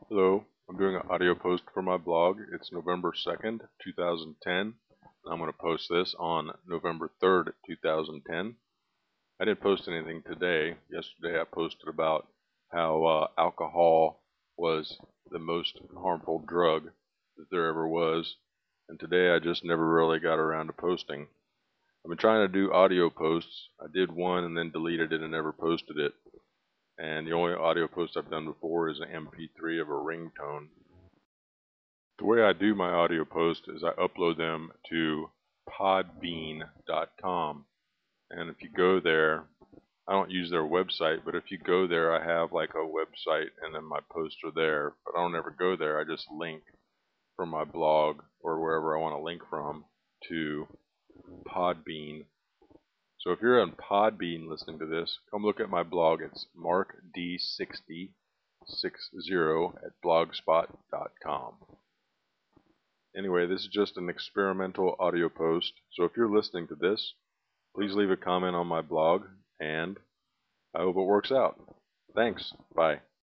Hello, I'm doing an audio post for my blog. It's November 2nd, 2010, and I'm going to post this on November 3rd, 2010. I didn't post anything today. Yesterday I posted about how alcohol was the most harmful drug that there ever was, and today I just never really got around to posting. I've been trying to do audio posts. I did one and then deleted it and never posted it. And the only audio post I've done before is an MP3 of a ringtone. The way I do my audio posts is I upload them to podbean.com. And if you go there, I don't use their website, but if you go there, I have like a website and then my posts are there. But I don't ever go there. I just link from my blog or wherever I want to link from to Podbean. So if you're on Podbean listening to this, come look at my blog. It's markd6060 at blogspot.com. Anyway, this is just an experimental audio post, so if you're listening to this, please leave a comment on my blog, and I hope it works out. Thanks. Bye.